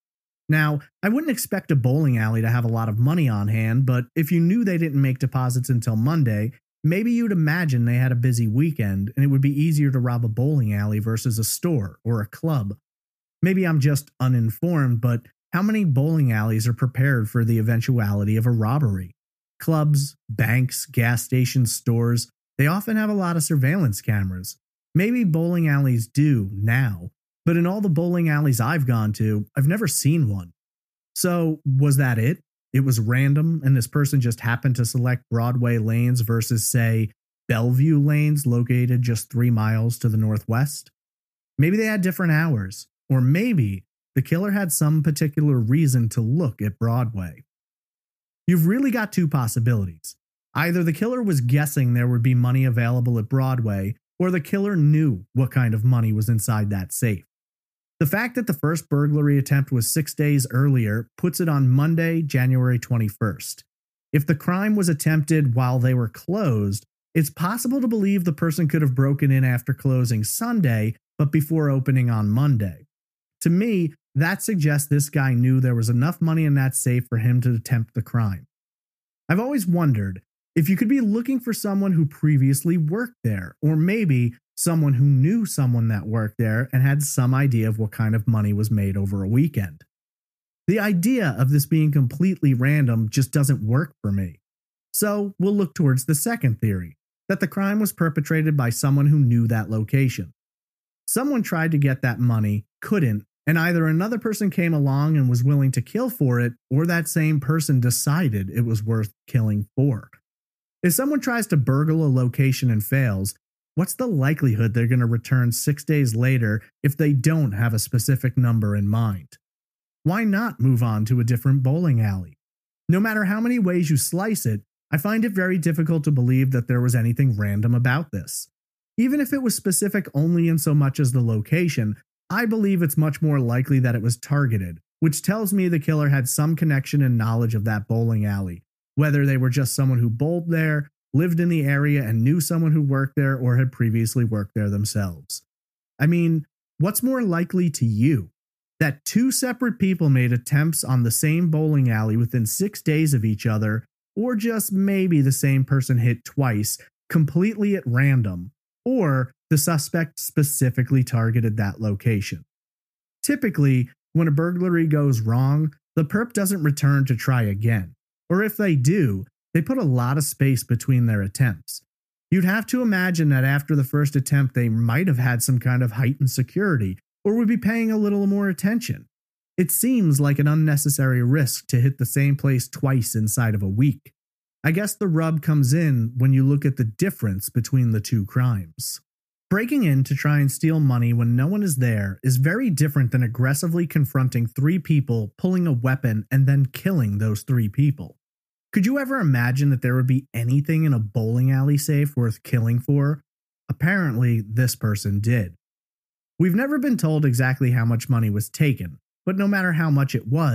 Speaker 2: Now, I wouldn't expect a bowling alley to have a lot of money on hand, but if you knew they didn't make deposits until Monday, maybe you'd imagine they had a busy weekend and it would be easier to rob a bowling alley versus a store or a club. Maybe I'm just uninformed, but how many bowling alleys are prepared for the eventuality of a robbery? Clubs, banks, gas stations, stores, they often have a lot of surveillance cameras. Maybe bowling alleys do now, but in all the bowling alleys I've gone to, I've never seen one. So, was that it? It was random, and this person just happened to select Broadway Lanes versus, say, Bellevue Lanes located just 3 miles to the northwest? Maybe they had different hours, or maybe the killer had some particular reason to look at Broadway. You've really got two possibilities. Either the killer was guessing there would be money available at Broadway, or the killer knew what kind of money was inside that safe. The fact that the first burglary attempt was 6 days earlier puts it on Monday, January 21st. If the crime was attempted while they were closed, it's possible to believe the person could have broken in after closing Sunday, but before opening on Monday. To me, that suggests this guy knew there was enough money in that safe for him to attempt the crime. I've always wondered if you could be looking for someone who previously worked there, or maybe someone who knew someone that worked there and had some idea of what kind of money was made over a weekend. The idea of this being completely random just doesn't work for me. So we'll look towards the second theory, that the crime was perpetrated by someone who knew that location. Someone tried to get that money, couldn't, and either another person came along and was willing to kill for it, or that same person decided it was worth killing for. If someone tries to burgle a location and fails, what's the likelihood they're going to return 6 days later if they don't have a specific number in mind? Why not move on to a different bowling alley? No matter how many ways you slice it, I find it very difficult to believe that there was anything random about this. Even if it was specific only in so much as the location, I believe it's much more likely that it was targeted, which tells me the killer had some connection and knowledge of that bowling alley, whether they were just someone who bowled there, lived in the area and knew someone who worked there, or had previously worked there themselves. I mean, what's more likely to you? That two separate people made attempts on the same bowling alley within 6 days of each other, or just maybe the same person hit twice, completely at random, or the suspect specifically targeted that location. Typically, when a burglary goes wrong, the perp doesn't return to try again, or if they do, they put a lot of space between their attempts. You'd have to imagine that after the first attempt they might have had some kind of heightened security, or would be paying a little more attention. It seems like an unnecessary risk to hit the same place twice inside of a week. I guess the rub comes in when you look at the difference between the two crimes. Breaking in to try and steal money when no one is there is very different than aggressively confronting 3 people, pulling a weapon, and then killing those 3 people. Could you ever imagine that there would be anything in a bowling alley safe worth killing for? Apparently, this person did. We've never been told exactly how much money was taken, but no matter how much it was,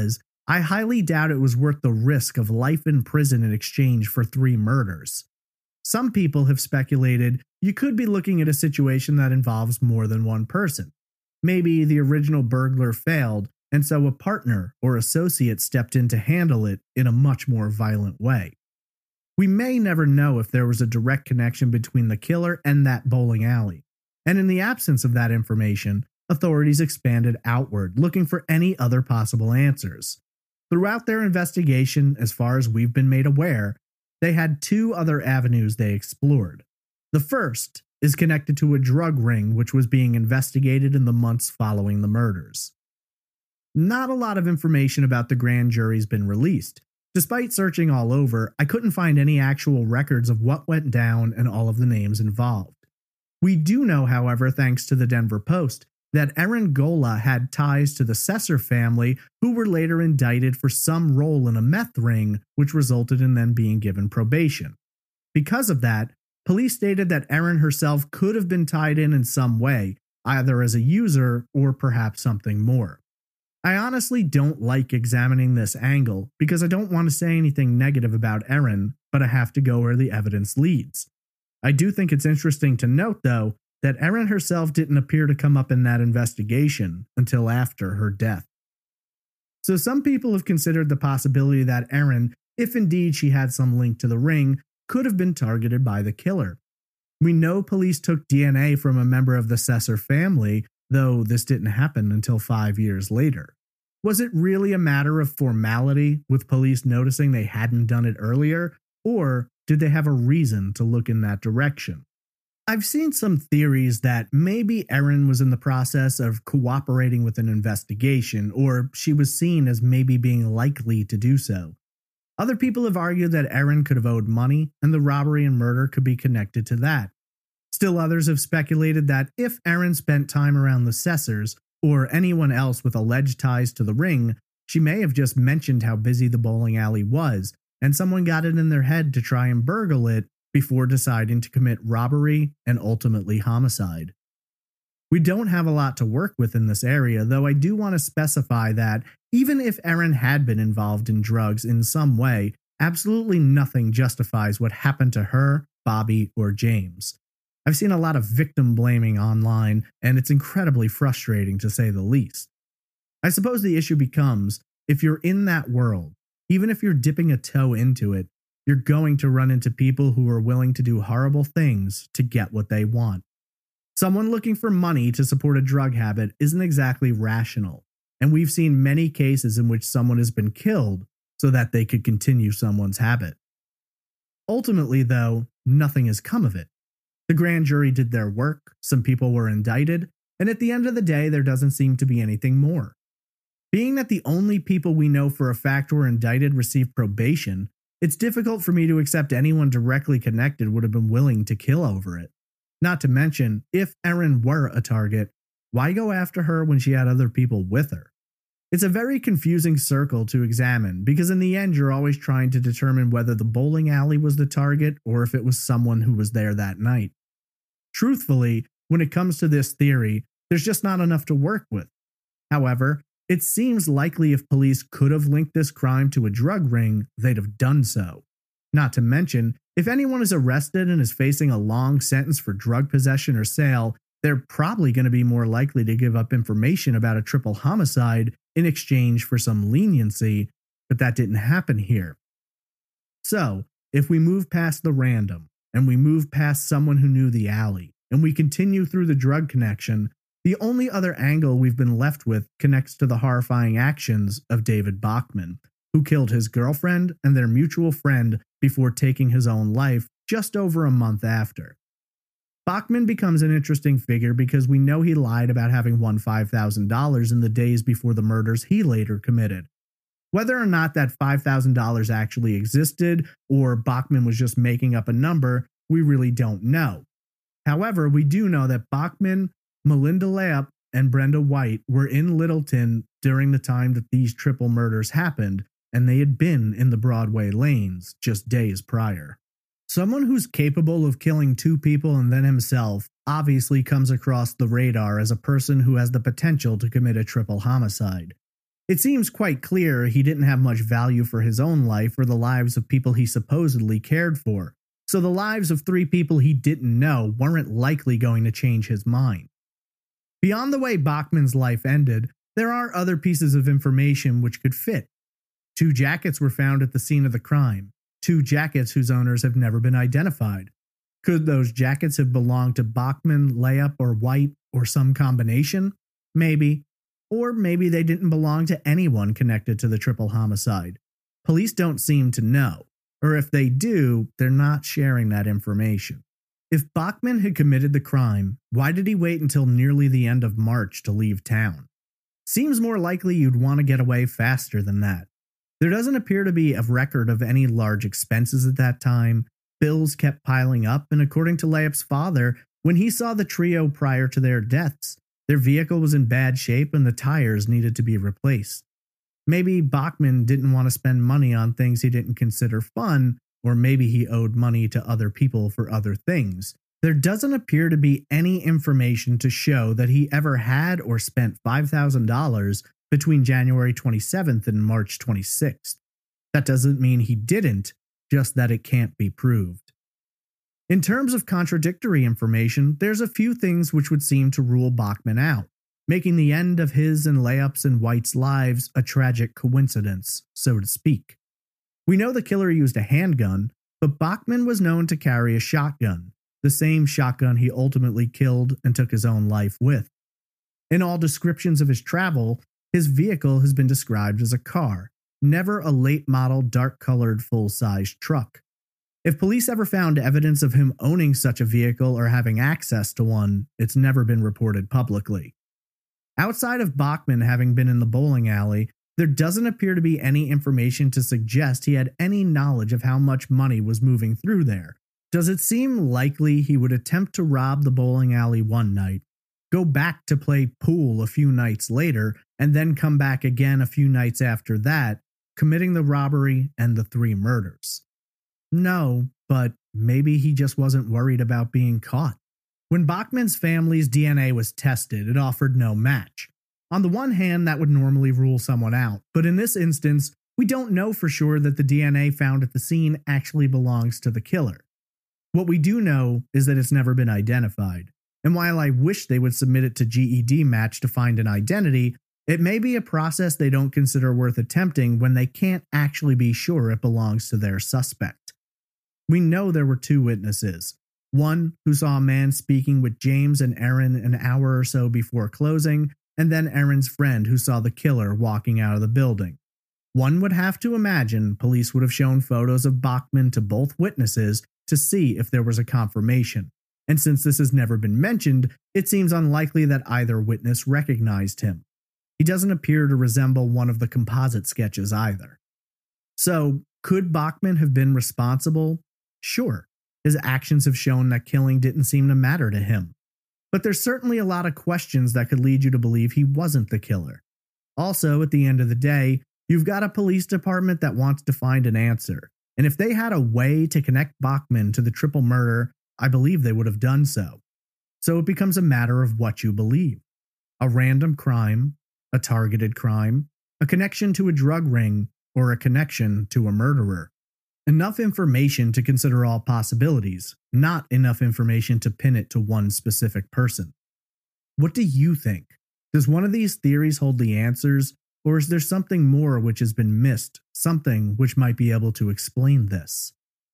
Speaker 2: I highly doubt it was worth the risk of life in prison in exchange for 3 murders. Some people have speculated you could be looking at a situation that involves more than one person. Maybe the original burglar failed, and so a partner or associate stepped in to handle it in a much more violent way. We may never know if there was a direct connection between the killer and that bowling alley, and in the absence of that information, authorities expanded outward, looking for any other possible answers. Throughout their investigation, as far as we've been made aware, they had 2 other avenues they explored. The first is connected to a drug ring which was being investigated in the months following the murders. Not a lot of information about the grand jury's been released. Despite searching all over, I couldn't find any actual records of what went down and all of the names involved. We do know, however, thanks to the Denver Post, that Aaron Gola had ties to the Sesser family, who were later indicted for some role in a meth ring, which resulted in them being given probation. Because of that, police stated that Aaron herself could have been tied in some way, either as a user or perhaps something more. I honestly don't like examining this angle because I don't want to say anything negative about Aaron, but I have to go where the evidence leads. I do think it's interesting to note, though, that Aaron herself didn't appear to come up in that investigation until after her death. So some people have considered the possibility that Aaron, if indeed she had some link to the ring, could have been targeted by the killer. We know police took DNA from a member of the Sesser family, though this didn't happen until 5 years later. Was it really a matter of formality, with police noticing they hadn't done it earlier, or did they have a reason to look in that direction? I've seen some theories that maybe Erin was in the process of cooperating with an investigation, or she was seen as maybe being likely to do so. Other people have argued that Erin could have owed money, and the robbery and murder could be connected to that. Still others have speculated that if Erin spent time around the Sessers, or anyone else with alleged ties to the ring, she may have just mentioned how busy the bowling alley was, and someone got it in their head to try and burgle it before deciding to commit robbery and ultimately homicide. We don't have a lot to work with in this area, though I do want to specify that even if Erin had been involved in drugs in some way, absolutely nothing justifies what happened to her, Bobby, or James. I've seen a lot of victim blaming online, and it's incredibly frustrating to say the least. I suppose the issue becomes, if you're in that world, even if you're dipping a toe into it, you're going to run into people who are willing to do horrible things to get what they want. Someone looking for money to support a drug habit isn't exactly rational, and we've seen many cases in which someone has been killed so that they could continue someone's habit. Ultimately, though, nothing has come of it. The grand jury did their work, some people were indicted, and at the end of the day, there doesn't seem to be anything more. Being that the only people we know for a fact were indicted received probation, it's difficult for me to accept anyone directly connected would have been willing to kill over it. Not to mention, if Erin were a target, why go after her when she had other people with her? It's a very confusing circle to examine because in the end you're always trying to determine whether the bowling alley was the target or if it was someone who was there that night. Truthfully, when it comes to this theory, there's just not enough to work with. However, it seems likely if police could have linked this crime to a drug ring, they'd have done so. Not to mention, if anyone is arrested and is facing a long sentence for drug possession or sale, they're probably going to be more likely to give up information about a triple homicide in exchange for some leniency, but that didn't happen here. So, if we move past the random, and we move past someone who knew the alley, and we continue through the drug connection, the only other angle we've been left with connects to the horrifying actions of David Bachman, who killed his girlfriend and their mutual friend before taking his own life just over a month after. Bachman becomes an interesting figure because we know he lied about having won $5,000 in the days before the murders he later committed. Whether or not that $5,000 actually existed or Bachman was just making up a number, we really don't know. However, we do know that Bachman, Melinda Layup, and Brenda White were in Littleton during the time that these triple murders happened, and they had been in the Broadway lanes just days prior. Someone who's capable of killing 2 people and then himself obviously comes across the radar as a person who has the potential to commit a triple homicide. It seems quite clear he didn't have much value for his own life or the lives of people he supposedly cared for, so the lives of 3 people he didn't know weren't likely going to change his mind. Beyond the way Bachman's life ended, there are other pieces of information which could fit. 2 jackets were found at the scene of the crime, 2 jackets whose owners have never been identified. Could those jackets have belonged to Bachman, Layup, or White, or some combination? Maybe. Or maybe they didn't belong to anyone connected to the triple homicide. Police don't seem to know, or if they do, they're not sharing that information. If Bachman had committed the crime, why did he wait until nearly the end of March to leave town? Seems more likely you'd want to get away faster than that. There doesn't appear to be a record of any large expenses at that time. Bills kept piling up, and according to Layup's father, when he saw the trio prior to their deaths, their vehicle was in bad shape and the tires needed to be replaced. Maybe Bachman didn't want to spend money on things he didn't consider fun, or maybe he owed money to other people for other things. There doesn't appear to be any information to show that he ever had or spent $5,000 between January 27th and March 26th. That doesn't mean he didn't, just that it can't be proved. In terms of contradictory information, there's a few things which would seem to rule Bachman out, making the end of his and Layup's and White's lives a tragic coincidence, so to speak. We know the killer used a handgun, but Bachman was known to carry a shotgun, the same shotgun he ultimately killed and took his own life with. In all descriptions of his travel, his vehicle has been described as a car, never a late-model dark-colored full-size truck. If police ever found evidence of him owning such a vehicle or having access to one, it's never been reported publicly. Outside of Bachman having been in the bowling alley, there doesn't appear to be any information to suggest he had any knowledge of how much money was moving through there. Does it seem likely he would attempt to rob the bowling alley one night, go back to play pool a few nights later, and then come back again a few nights after that, committing the robbery and the 3 murders? No, but maybe he just wasn't worried about being caught. When Bachman's family's DNA was tested, it offered no match. On the one hand, that would normally rule someone out, but in this instance, we don't know for sure that the DNA found at the scene actually belongs to the killer. What we do know is that it's never been identified, and while I wish they would submit it to GED Match to find an identity, it may be a process they don't consider worth attempting when they can't actually be sure it belongs to their suspect. We know there were 2 witnesses. One who saw a man speaking with James and Erin an hour or so before closing, and then Erin's friend who saw the killer walking out of the building. One would have to imagine police would have shown photos of Bachman to both witnesses to see if there was a confirmation, and since this has never been mentioned, it seems unlikely that either witness recognized him. He doesn't appear to resemble one of the composite sketches either. So, could Bachman have been responsible? Sure, his actions have shown that killing didn't seem to matter to him. But there's certainly a lot of questions that could lead you to believe he wasn't the killer. Also, at the end of the day, you've got a police department that wants to find an answer, and if they had a way to connect Bachman to the triple murder, I believe they would have done so. So it becomes a matter of what you believe. A random crime, a targeted crime, a connection to a drug ring, or a connection to a murderer. Enough information to consider all possibilities, not enough information to pin it to one specific person. What do you think? Does one of these theories hold the answers, or is there something more which has been missed, something which might be able to explain this?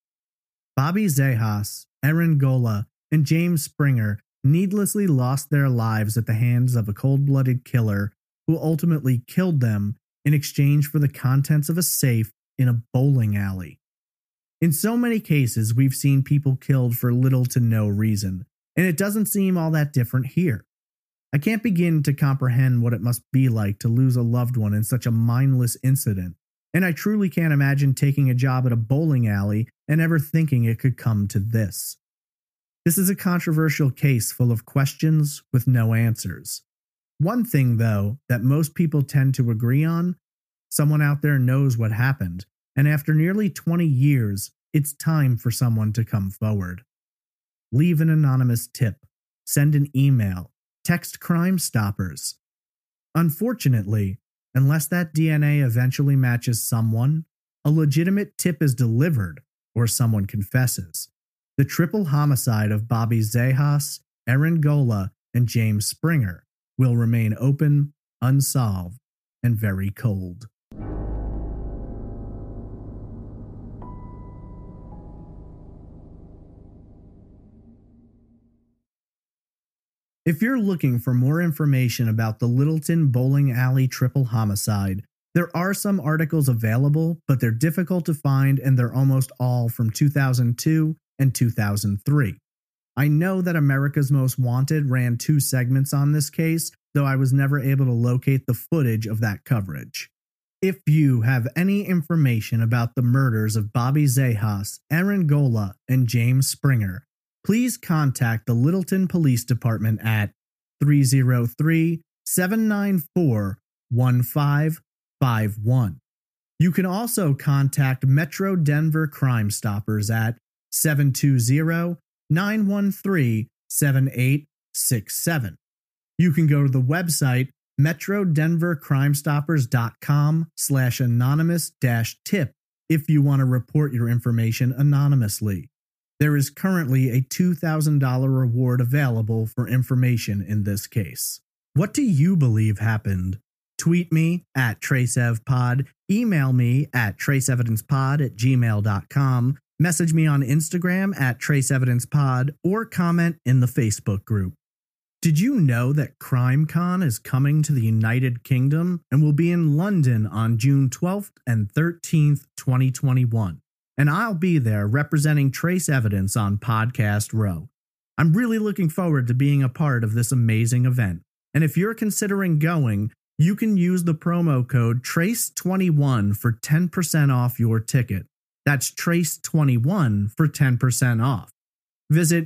Speaker 2: Bobby Zahas, Erin Gola, and James Springer needlessly lost their lives at the hands of a cold-blooded killer who ultimately killed them in exchange for the contents of a safe in a bowling alley. In so many cases, we've seen people killed for little to no reason, and it doesn't seem all that different here. I can't begin to comprehend what it must be like to lose a loved one in such a mindless incident, and I truly can't imagine taking a job at a bowling alley and ever thinking it could come to this. This is a controversial case full of questions with no answers. One thing, though, that most people tend to agree on, someone out there knows what happened, and after nearly 20 years, it's time for someone to come forward. Leave an anonymous tip, send an email, text Crime Stoppers. Unfortunately, unless that DNA eventually matches someone, a legitimate tip is delivered or someone confesses. The triple homicide of Bobby Zahas, Erin Gola, and James Springer will remain open, unsolved, and very cold. If you're looking for more information about the Littleton Bowling Alley triple homicide, there are some articles available, but they're difficult to find and they're almost all from 2002 and 2003. I know that America's Most Wanted ran 2 segments on this case, though I was never able to locate the footage of that coverage. If you have any information about the murders of Bobby Zahas, Erin Gola, and James Springer, please contact the Littleton Police Department at 303-794-1551. You can also contact Metro Denver Crime Stoppers at 720-913-7867. You can go to the website metrodenvercrimestoppers.com/anonymous-tip if you want to report your information anonymously. There is currently a $2,000 reward available for information in this case. What do you believe happened? Tweet me at TraceEvPod, email me at traceevidencepod@gmail.com, message me on Instagram at TraceEvidencePod, or comment in the Facebook group. Did you know that CrimeCon is coming to the United Kingdom and will be in London on June 12th and 13th, 2021? And I'll be there representing Trace Evidence on Podcast Row. I'm really looking forward to being a part of this amazing event. And if you're considering going, you can use the promo code TRACE21 for 10% off your ticket. That's TRACE21 for 10% off. Visit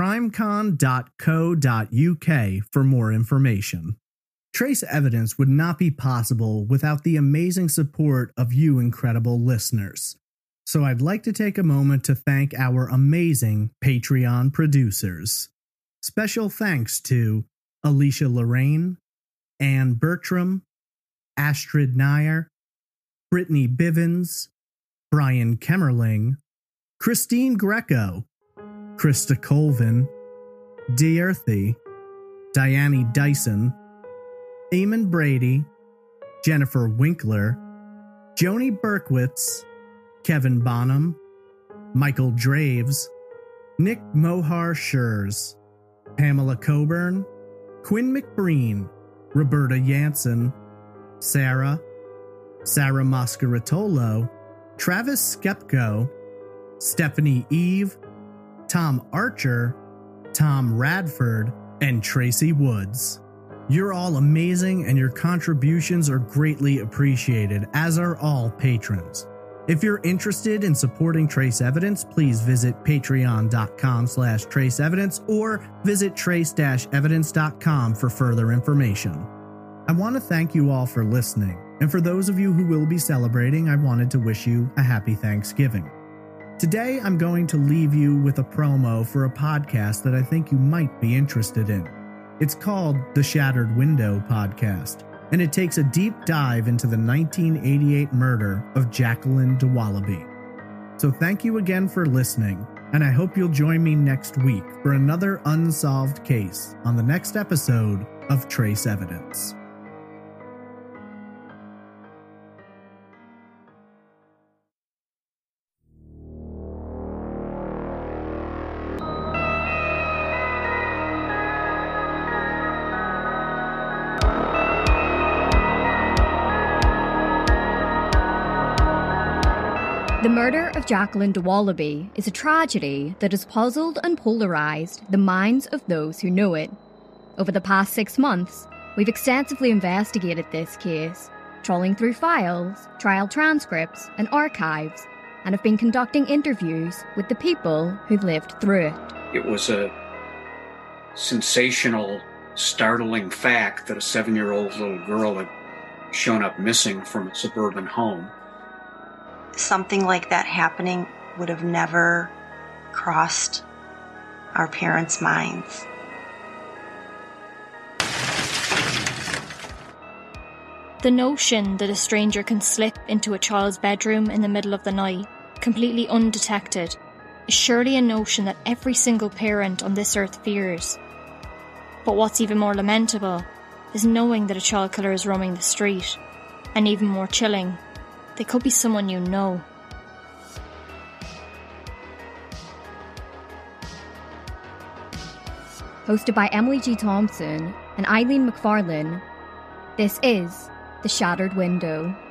Speaker 2: crimecon.co.uk for more information. Trace Evidence would not be possible without the amazing support of you incredible listeners. So I'd like to take a moment to thank our amazing Patreon producers. Special thanks to Alicia Lorraine, Anne Bertram, Astrid Nair, Brittany Bivens, Brian Kemmerling, Christine Greco, Krista Colvin, D. Earthy, Diane Dyson, Eamon Brady, Jennifer Winkler, Joni Berkowitz, Kevin Bonham, Michael Draves, Nick Mohar Schurz, Pamela Coburn, Quinn McBreen, Roberta Jansen, Sarah Mascaritolo, Travis Skepko, Stephanie Eve, Tom Archer, Tom Radford, and Tracy Woods. You're all amazing and your contributions are greatly appreciated, as are all patrons. If you're interested in supporting Trace Evidence, please visit patreon.com/traceevidence or visit trace-evidence.com for further information. I want to thank you all for listening, and for those of you who will be celebrating, I wanted to wish you a happy Thanksgiving. Today, I'm going to leave you with a promo for a podcast that I think you might be interested in. It's called The Shattered Window Podcast, and it takes a deep dive into the 1988 murder of Jacqueline DeWallaby. So thank you again for listening, and I hope you'll join me next week for another unsolved case on the next episode of Trace Evidence.
Speaker 3: The murder of Jacqueline DeWallaby is a tragedy that has puzzled and polarized the minds of those who know it. Over the past 6 months, we've extensively investigated this case, trawling through files, trial transcripts, and archives, and have been conducting interviews with the people who lived through it.
Speaker 4: It was a sensational, startling fact that a 7-year-old little girl had shown up missing from a suburban home.
Speaker 5: Something like that happening would have never crossed our parents' minds.
Speaker 6: The notion that a stranger can slip into a child's bedroom in the middle of the night, completely undetected, is surely a notion that every single parent on this earth fears. But what's even more lamentable is knowing that a child killer is roaming the street, and even more chilling, they could be someone you know.
Speaker 3: Hosted by Emily G. Thompson and Eileen McFarlane, this is The Shattered Window.